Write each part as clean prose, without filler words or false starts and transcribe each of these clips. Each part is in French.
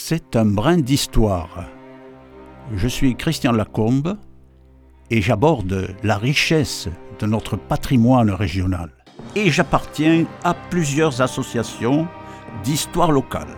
C'est un brin d'histoire. Je suis Christian Lacombe et j'aborde la richesse de notre patrimoine régional. Et j'appartiens à plusieurs associations d'histoire locale.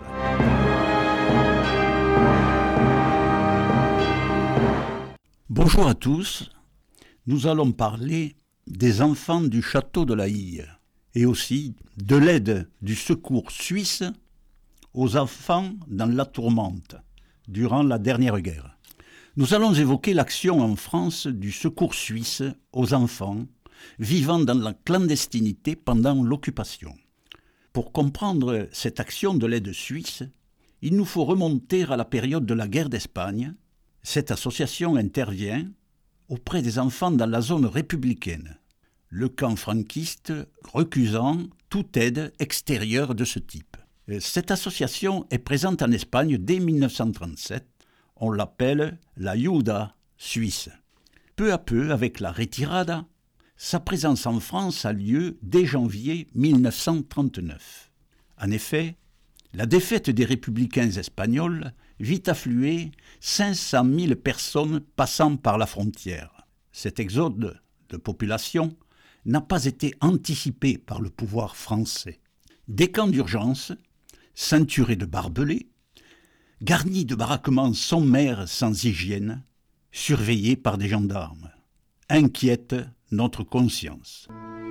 Bonjour à tous, nous allons parler des enfants du château de la Hille et aussi de l'aide du secours suisse aux enfants dans la tourmente durant la dernière guerre. Nous allons évoquer l'action en France du secours suisse aux enfants vivant dans la clandestinité pendant l'occupation. Pour comprendre cette action de l'aide suisse, il nous faut remonter à la période de la guerre d'Espagne. Cette association intervient auprès des enfants dans la zone républicaine, le camp franquiste recusant toute aide extérieure de ce type. Cette association est présente en Espagne dès 1937. On l'appelle l'Ayuda suisse. Peu à peu, avec la retirada, sa présence en France a lieu dès janvier 1939. En effet, la défaite des républicains espagnols vit affluer 500 000 personnes passant par la frontière. Cet exode de population n'a pas été anticipé par le pouvoir français. Des camps d'urgence, ceinturés de barbelés, garnis de baraquements sommaires sans hygiène, surveillés par des gendarmes, inquiètent notre conscience.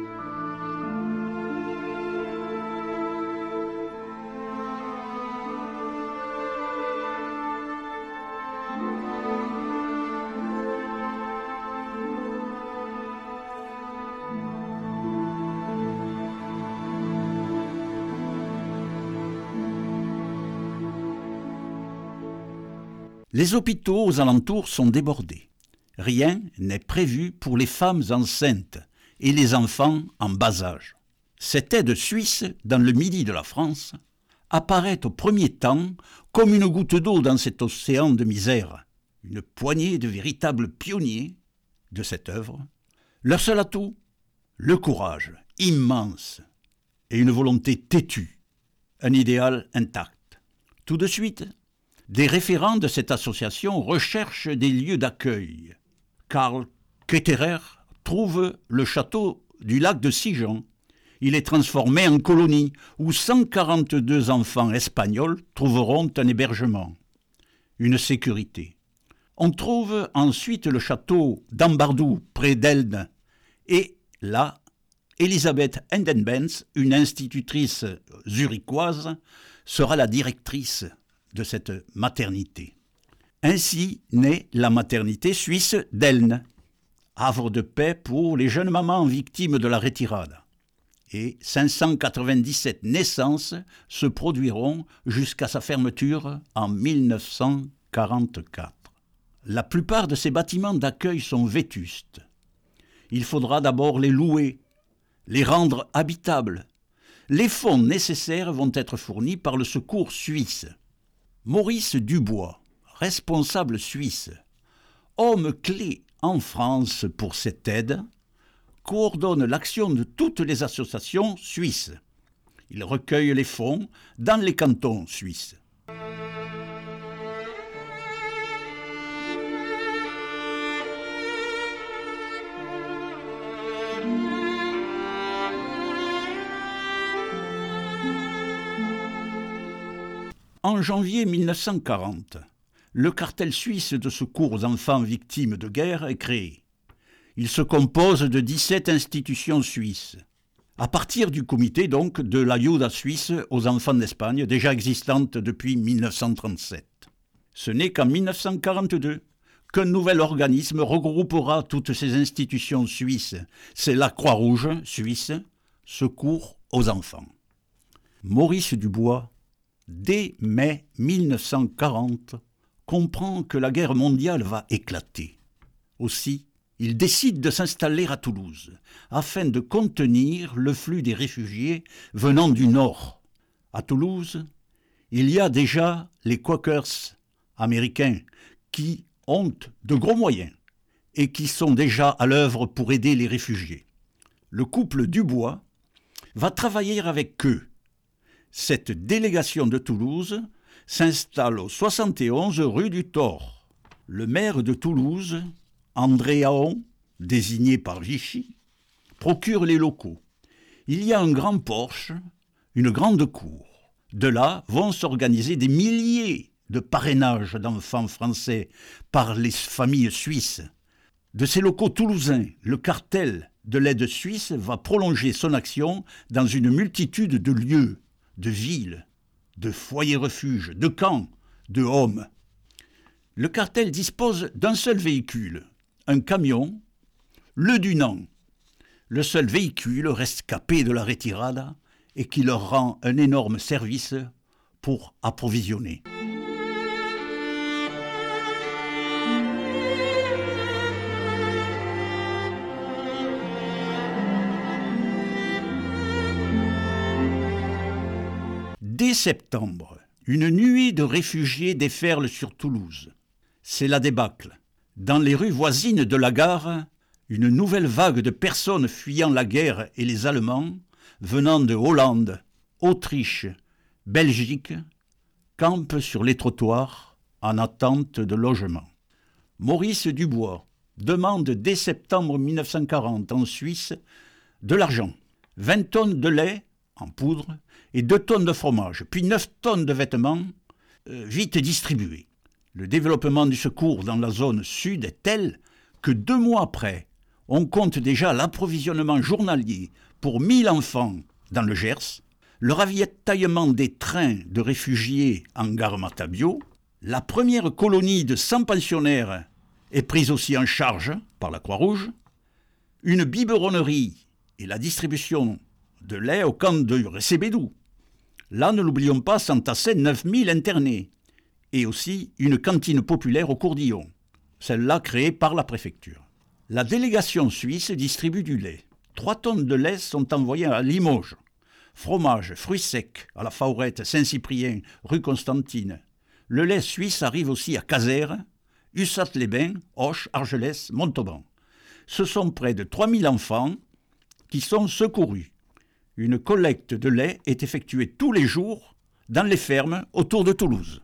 Les hôpitaux aux alentours sont débordés. Rien n'est prévu pour les femmes enceintes et les enfants en bas âge. Cette aide suisse, dans le midi de la France, apparaît au premier temps comme une goutte d'eau dans cet océan de misère. Une poignée de véritables pionniers de cette œuvre. Leur seul atout, le courage immense et une volonté têtue, un idéal intact. Tout de suite, des référents de cette association recherchent des lieux d'accueil. Karl Ketterer trouve le château du lac de Sigean. Il est transformé en colonie où 142 enfants espagnols trouveront un hébergement, une sécurité. On trouve ensuite le château d'Ambardou près d'Elne et là, Elisabeth Endenbenz, une institutrice zurichoise, sera la directrice de cette maternité. Ainsi naît la maternité suisse d'Elne, havre de paix pour les jeunes mamans victimes de la retirada. Et 597 naissances se produiront jusqu'à sa fermeture en 1944. La plupart de ces bâtiments d'accueil sont vétustes. Il faudra d'abord les louer, les rendre habitables. Les fonds nécessaires vont être fournis par le secours suisse. Maurice Dubois, responsable suisse, homme clé en France pour cette aide, coordonne l'action de toutes les associations suisses. Il recueille les fonds dans les cantons suisses. En janvier 1940, le cartel suisse de secours aux enfants victimes de guerre est créé. Il se compose de 17 institutions suisses, à partir du comité donc de l'Ayuda suisse aux enfants d'Espagne, déjà existante depuis 1937. Ce n'est qu'en 1942 qu'un nouvel organisme regroupera toutes ces institutions suisses. C'est la Croix-Rouge suisse, Secours aux enfants. Maurice Dubois, dès mai 1940, comprend que la guerre mondiale va éclater. Aussi, il décide de s'installer à Toulouse, afin de contenir le flux des réfugiés venant du Nord. À Toulouse, il y a déjà les Quakers américains qui ont de gros moyens et qui sont déjà à l'œuvre pour aider les réfugiés. Le couple Dubois va travailler avec eux. Cette délégation de Toulouse s'installe au 71 rue du Thor. Le maire de Toulouse, André Aon, désigné par Vichy, procure les locaux. Il y a un grand porche, une grande cour. De là vont s'organiser des milliers de parrainages d'enfants français par les familles suisses. De ces locaux toulousains, le cartel de l'aide suisse va prolonger son action dans une multitude de lieux, de villes, de foyers-refuges, de camps, de homes. Le cartel dispose d'un seul véhicule, un camion, le Dunant. Le seul véhicule rescapé de la retirada et qui leur rend un énorme service pour approvisionner. Dès septembre, une nuée de réfugiés déferle sur Toulouse. C'est la débâcle. Dans les rues voisines de la gare, une nouvelle vague de personnes fuyant la guerre et les Allemands, venant de Hollande, Autriche, Belgique, campent sur les trottoirs en attente de logement. Maurice Dubois demande dès septembre 1940 en Suisse de l'argent, 20 tonnes de lait en poudre et 2 tonnes de fromage, puis 9 tonnes de vêtements vite distribués. Le développement du secours dans la zone sud est tel que 2 mois après, on compte déjà l'approvisionnement journalier pour 1000 enfants dans le Gers, le ravitaillement des trains de réfugiés en gare Matabio, la première colonie de 100 pensionnaires est prise aussi en charge par la Croix-Rouge, une biberonnerie et la distribution de lait au camp de Recébédou. Là, ne l'oublions pas, s'entassaient 9000 internés et aussi une cantine populaire au Courdillon, celle-là créée par la préfecture. La délégation suisse distribue du lait. 3 tonnes de lait sont envoyées à Limoges. Fromage, fruits secs, à la Faurette, Saint-Cyprien, rue Constantine. Le lait suisse arrive aussi à Casères, Ussat-les-Bains, Auch, Argelès, Montauban. Ce sont près de 3000 enfants qui sont secourus. Une collecte de lait est effectuée tous les jours dans les fermes autour de Toulouse.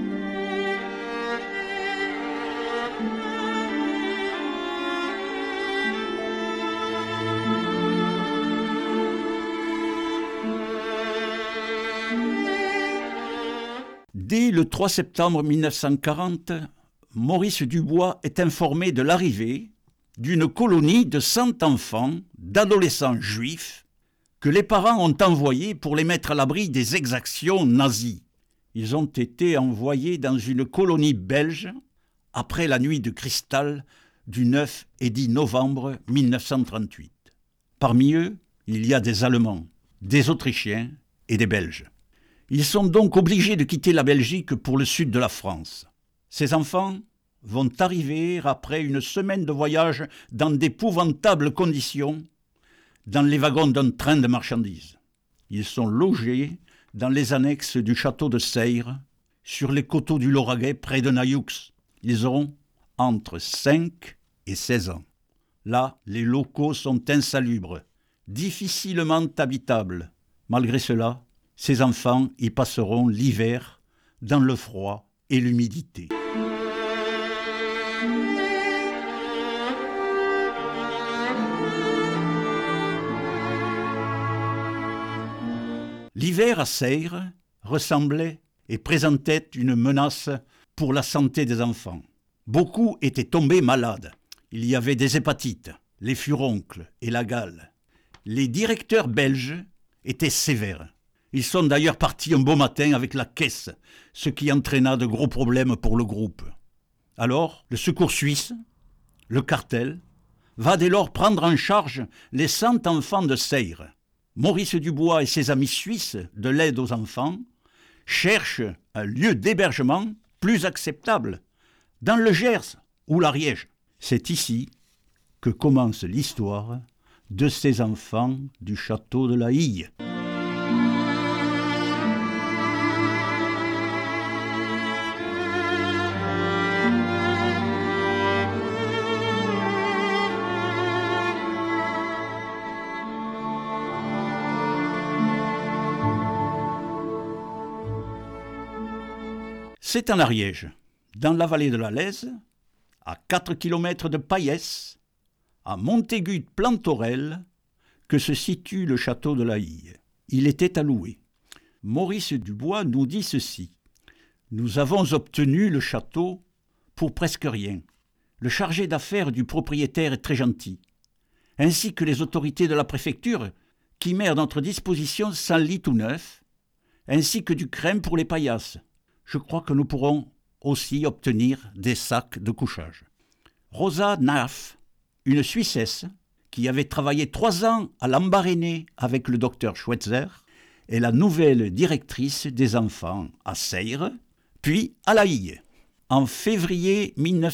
Dès le 3 septembre 1940, Maurice Dubois est informé de l'arrivée d'une colonie de 100 enfants, d'adolescents juifs, que les parents ont envoyés pour les mettre à l'abri des exactions nazies. Ils ont été envoyés dans une colonie belge après la nuit de cristal du 9 et 10 novembre 1938. Parmi eux, il y a des Allemands, des Autrichiens et des Belges. Ils sont donc obligés de quitter la Belgique pour le sud de la France. Ces enfants vont arriver après une semaine de voyage dans d'épouvantables conditions dans les wagons d'un train de marchandises. Ils sont logés dans les annexes du château de Seyre, sur les coteaux du Lauragais près de Nayoux. Ils auront entre 5 et 16 ans. Là, les locaux sont insalubres, difficilement habitables. Malgré cela, ces enfants y passeront l'hiver dans le froid et l'humidité. L'hiver à Seyre ressemblait et présentait une menace pour la santé des enfants. Beaucoup étaient tombés malades. Il y avait des hépatites, les furoncles et la gale. Les directeurs belges étaient sévères. Ils sont d'ailleurs partis un beau matin avec la caisse, ce qui entraîna de gros problèmes pour le groupe. Alors, le secours suisse, le cartel, va dès lors prendre en charge les 100 enfants de Seyre. Maurice Dubois et ses amis suisses de l'aide aux enfants cherchent un lieu d'hébergement plus acceptable, dans le Gers ou l'Ariège. C'est ici que commence l'histoire de ces enfants du château de la Hille. C'est en Ariège, dans la vallée de la Lèze, à 4 km de Paillès, à Montaigu-de-Plantorel, que se situe le château de l'Aïlle. Il était à louer. Maurice Dubois nous dit ceci. « Nous avons obtenu le château pour presque rien. Le chargé d'affaires du propriétaire est très gentil, ainsi que les autorités de la préfecture qui met à notre disposition 100 lits tout neufs, ainsi que du crème pour les paillasses. Je crois que nous pourrons aussi obtenir des sacs de couchage. » Rosa Naaf, une Suissesse qui avait travaillé 3 ans à Lambaréné avec le docteur Schweitzer, est la nouvelle directrice des enfants à Seyre, puis à l'Aïlle. En février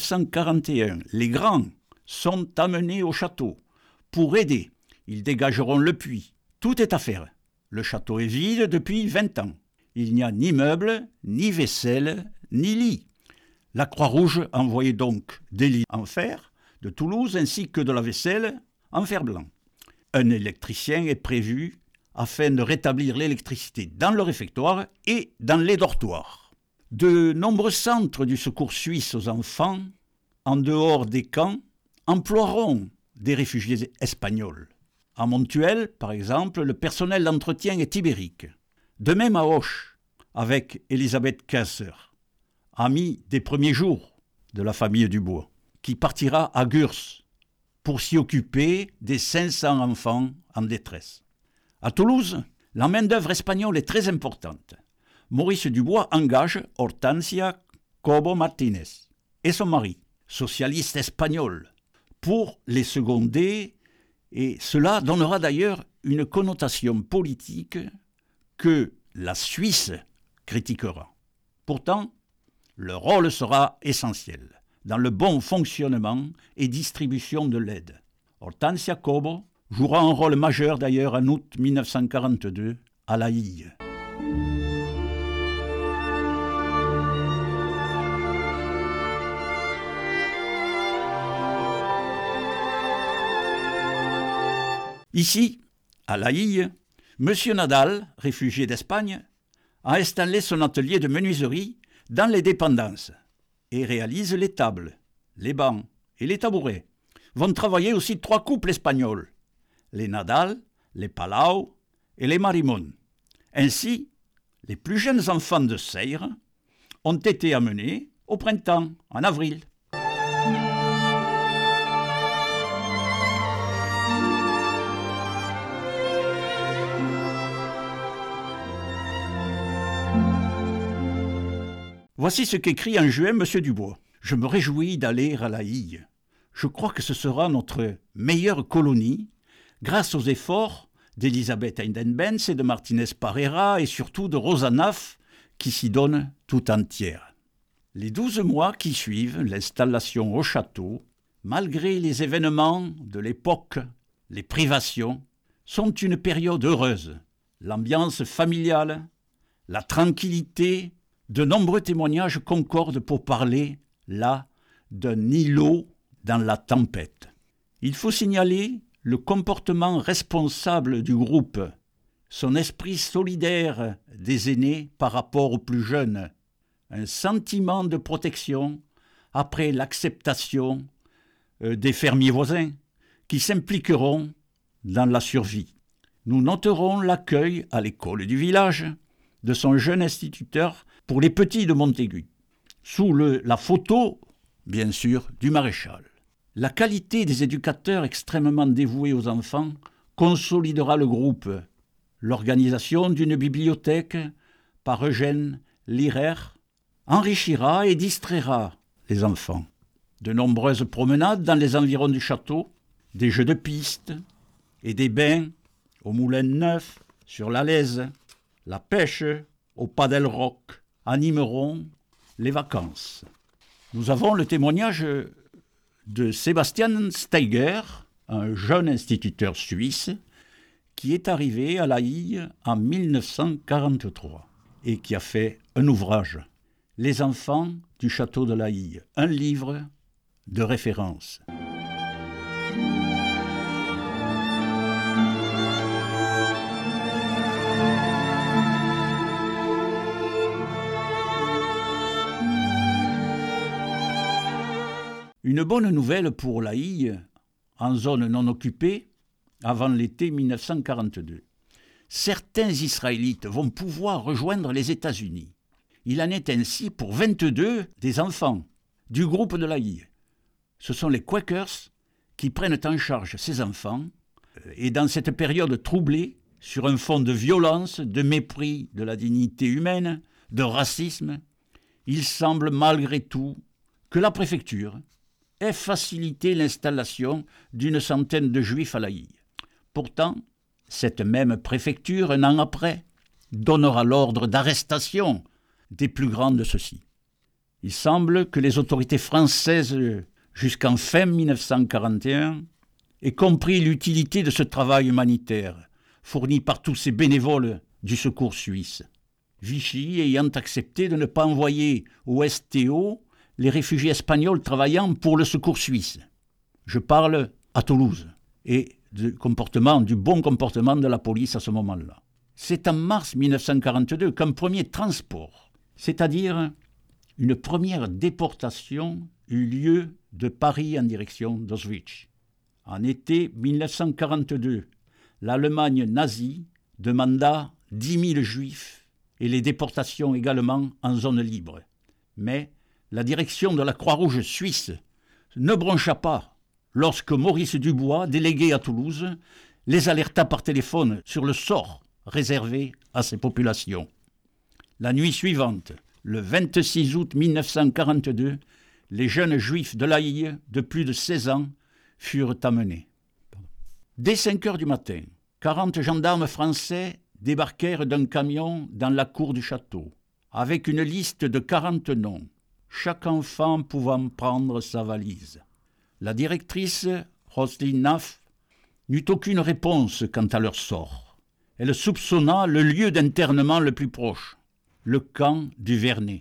1941, les grands sont amenés au château. Pour aider, ils dégageront le puits. Tout est à faire. Le château est vide depuis 20 ans. Il n'y a ni meubles, ni vaisselle, ni lit. La Croix-Rouge envoyait donc des lits en fer de Toulouse ainsi que de la vaisselle en fer blanc. Un électricien est prévu afin de rétablir l'électricité dans le réfectoire et dans les dortoirs. De nombreux centres du secours suisse aux enfants, en dehors des camps, emploieront des réfugiés espagnols. À Montuel, par exemple, le personnel d'entretien est ibérique. De même à Auch, avec Elisabeth Kasser, amie des premiers jours de la famille Dubois, qui partira à Gurs pour s'y occuper des 500 enfants en détresse. À Toulouse, la main-d'œuvre espagnole est très importante. Maurice Dubois engage Hortensia Cobo Martínez et son mari, socialiste espagnol, pour les seconder, et cela donnera d'ailleurs une connotation politique que la Suisse critiquera. Pourtant, le rôle sera essentiel dans le bon fonctionnement et distribution de l'aide. Hortensia Cobo jouera un rôle majeur d'ailleurs en août 1942 à l'Aïlle. Ici, à l'Aïlle, M. Nadal, réfugié d'Espagne, a installé son atelier de menuiserie dans les dépendances et réalise les tables, les bancs et les tabourets. Vont travailler aussi 3 couples espagnols, les Nadal, les Palau et les Marimon. Ainsi, les plus jeunes enfants de Seyre ont été amenés au printemps, en avril. Voici ce qu'écrit en juin M. Dubois. « Je me réjouis d'aller à l'Aïlle. Je crois que ce sera notre meilleure colonie, grâce aux efforts d'Elisabeth Heidenbenz et de Martinez Parera et surtout de Rosa Naaf, qui s'y donne tout entière. Les 12 mois qui suivent l'installation au château, malgré les événements de l'époque, les privations, sont une période heureuse. L'ambiance familiale, la tranquillité, de nombreux témoignages concordent pour parler, là, d'un îlot dans la tempête. Il faut signaler le comportement responsable du groupe, son esprit solidaire des aînés par rapport aux plus jeunes, un sentiment de protection après l'acceptation des fermiers voisins qui s'impliqueront dans la survie. Nous noterons l'accueil à l'école du village de son jeune instituteur pour les petits de Montaigu, sous la photo, bien sûr, du maréchal. La qualité des éducateurs extrêmement dévoués aux enfants consolidera le groupe. L'organisation d'une bibliothèque par Eugène Lirer enrichira et distraira les enfants. De nombreuses promenades dans les environs du château, des jeux de piste et des bains au Moulin Neuf, sur la Lèze, la pêche au Padel Rock animeront les vacances. Nous avons le témoignage de Sebastian Steiger, un jeune instituteur suisse, qui est arrivé à l'Aïlle en 1943 et qui a fait un ouvrage, Les enfants du château de l'Aïlle, un livre de référence. Une bonne nouvelle pour l'Aïe, en zone non occupée, avant l'été 1942. Certains Israélites vont pouvoir rejoindre les États-Unis. Il en est ainsi pour 22 des enfants du groupe de l'Aïe. Ce sont les Quakers qui prennent en charge ces enfants, et dans cette période troublée, sur un fond de violence, de mépris de la dignité humaine, de racisme, il semble malgré tout que la préfecture ait facilité l'installation d'une centaine de Juifs à l'Aïe. Pourtant, cette même préfecture, un an après, donnera l'ordre d'arrestation des plus grands de ceux-ci. Il semble que les autorités françaises, jusqu'en fin 1941, aient compris l'utilité de ce travail humanitaire fourni par tous ces bénévoles du secours suisse. Vichy ayant accepté de ne pas envoyer au STO les réfugiés espagnols travaillant pour le secours suisse. Je parle à Toulouse et du bon comportement de la police à ce moment-là. C'est en mars 1942 qu'un premier transport, c'est-à-dire une première déportation, eut lieu de Paris en direction d'Auschwitz. En été 1942, l'Allemagne nazie demanda 10 000 juifs et les déportations également en zone libre. Mais la direction de la Croix-Rouge suisse ne broncha pas lorsque Maurice Dubois, délégué à Toulouse, les alerta par téléphone sur le sort réservé à ces populations. La nuit suivante, le 26 août 1942, les jeunes juifs de l'Aïe de plus de 16 ans furent amenés. Dès 5 heures du matin, 40 gendarmes français débarquèrent d'un camion dans la cour du château, avec une liste de 40 noms, chaque enfant pouvant prendre sa valise. La directrice, Roselyne Naff, n'eut aucune réponse quant à leur sort. Elle soupçonna le lieu d'internement le plus proche, le camp du Vernet.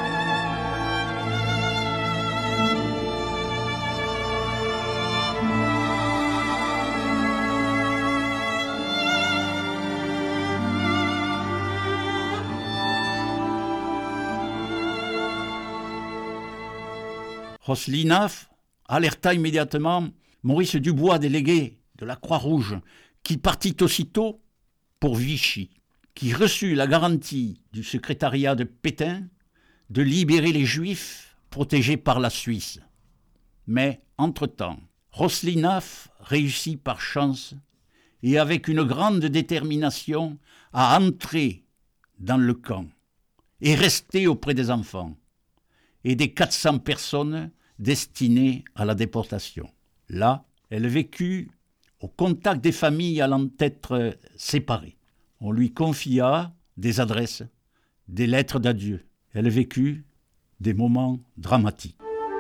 Roselyne Naff alerta immédiatement Maurice Dubois, délégué de la Croix-Rouge, qui partit aussitôt pour Vichy, qui reçut la garantie du secrétariat de Pétain de libérer les Juifs protégés par la Suisse. Mais, entre-temps, Roselyne Naff réussit par chance et avec une grande détermination à entrer dans le camp et rester auprès des enfants et des 400 personnes destinées à la déportation. Là, elle vécut au contact des familles allant être séparées. On lui confia des adresses, des lettres d'adieu. Elle vécut des moments dramatiques.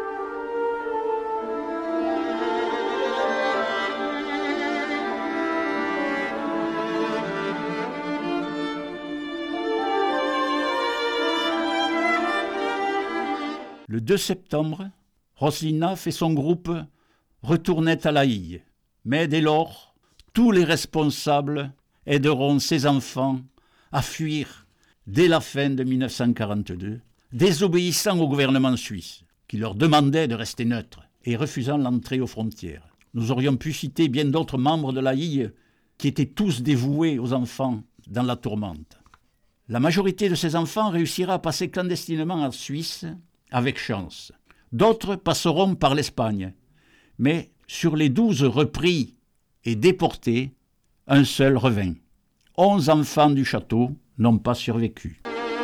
Le 2 septembre, Roselyne Naff et son groupe retournaient à l'Aïe. Mais dès lors, tous les responsables aideront ces enfants à fuir dès la fin de 1942, désobéissant au gouvernement suisse, qui leur demandait de rester neutres et refusant l'entrée aux frontières. Nous aurions pu citer bien d'autres membres de l'Aïe qui étaient tous dévoués aux enfants dans la tourmente. La majorité de ces enfants réussira à passer clandestinement en Suisse avec chance. D'autres passeront par l'Espagne. Mais sur les 12 repris et déportés, un seul revint. 11 enfants du château n'ont pas survécu.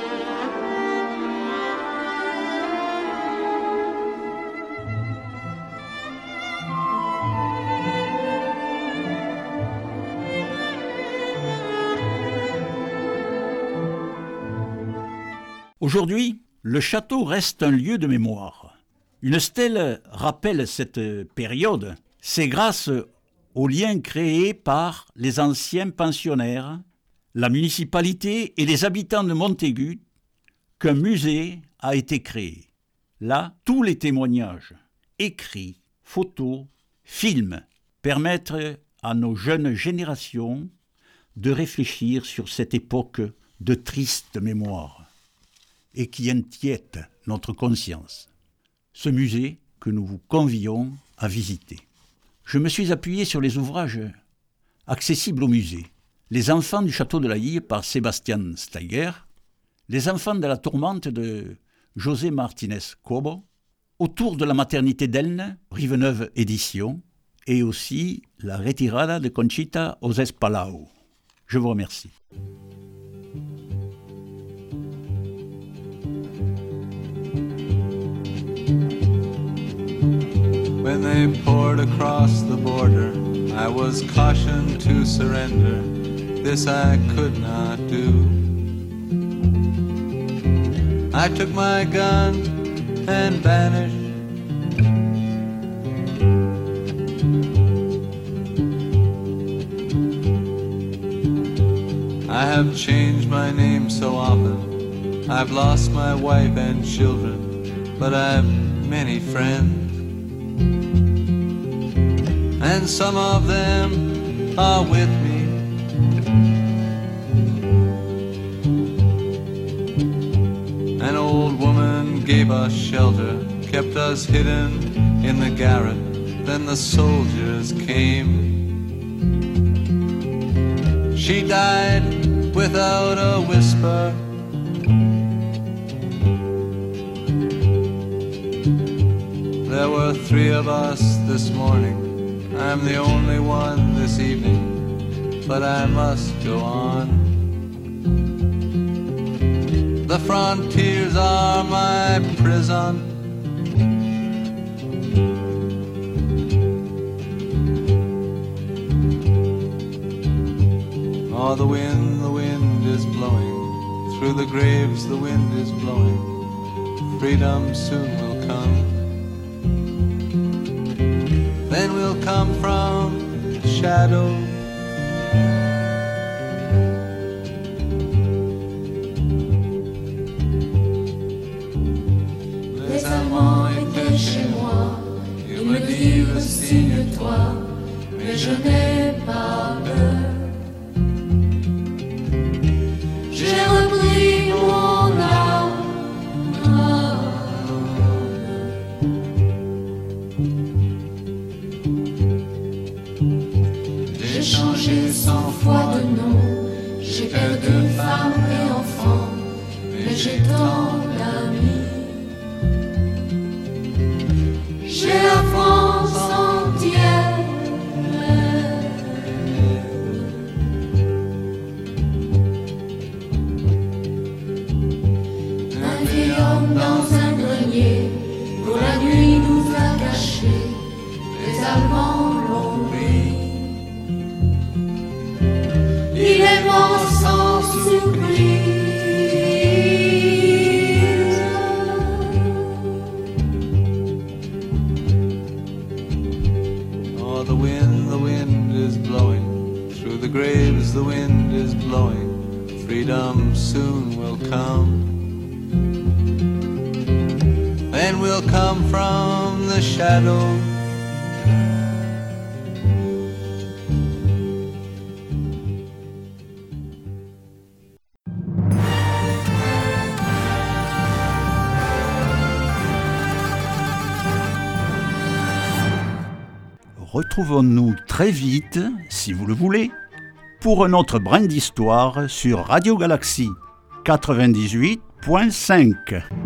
Aujourd'hui, le château reste un lieu de mémoire. Une stèle rappelle cette période. C'est grâce aux liens créés par les anciens pensionnaires, la municipalité et les habitants de Montaigu qu'un musée a été créé. Là, tous les témoignages, écrits, photos, films, permettent à nos jeunes générations de réfléchir sur cette époque de triste mémoire et qui inquiète notre conscience. Ce musée, que nous vous convions à visiter. Je me suis appuyé sur les ouvrages accessibles au musée. Les enfants du château de la Hille par Sébastien Steiger, Les enfants de la tourmente de José Martínez Cobo, Autour de la maternité d'Elne, Riveneuve Édition, et aussi La retirada de Conchita Oses Palau. Je vous remercie. When they poured across the border, I was cautioned to surrender. This I could not do. I took my gun and vanished. I have changed my name so often. I've lost my wife and children, but I've many friends. And some of them are with me. An old woman gave us shelter, kept us hidden in the garret. Then the soldiers came. She died without a whisper. There were 3 of us this morning. I'm the only one this evening, but I must go on. The frontiers are my prison. Oh, the wind is blowing. Through the graves the wind is blowing. Freedom soon will come. Then we'll come from the shadow. Les amants étaient chez moi. Ils me dirent signe-toi, mais je n'ai pas peur. J'ai repris mon âme. J'ai changé 100 fois de nom. J'ai perdu femme et enfant, mais j'ai tant d'amis. J'ai la France entière. Un vieil homme dans un grenier, pour la nuit nous a cachés. Les Allemands l'ont pris. Il est mort sans surprise. Oh, the wind is blowing. Through the graves the wind is blowing. Freedom soon will come. Then we'll come from the shadow. Retrouvons-nous très vite, si vous le voulez, pour un autre brin d'histoire sur Radio Galaxie 98.5.